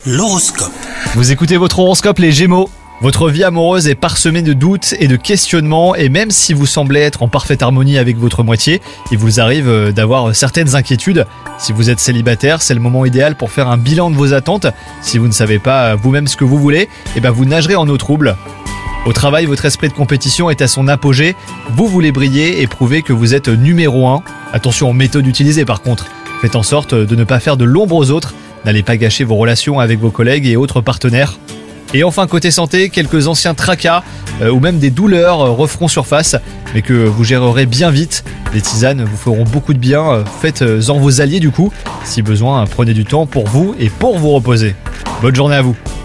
L'horoscope. Vous écoutez votre horoscope les Gémeaux. Votre vie amoureuse est parsemée de doutes et de questionnements, et même si vous semblez être en parfaite harmonie avec votre moitié, il vous arrive d'avoir certaines inquiétudes. Si vous êtes célibataire, c'est le moment idéal pour faire un bilan de vos attentes. Si vous ne savez pas vous-même ce que vous voulez, vous nagerez en eau trouble. Au travail, votre esprit de compétition est à son apogée. Vous voulez briller et prouver que vous êtes numéro 1. Attention aux méthodes utilisées par contre. Faites en sorte de ne pas faire de l'ombre aux autres. N'allez pas gâcher vos relations avec vos collègues et autres partenaires. Et enfin, côté santé, quelques anciens tracas ou même des douleurs referont surface, mais que vous gérerez bien vite. Les tisanes vous feront beaucoup de bien. Faites-en vos alliés du coup. Si besoin, prenez du temps pour vous et pour vous reposer. Bonne journée à vous.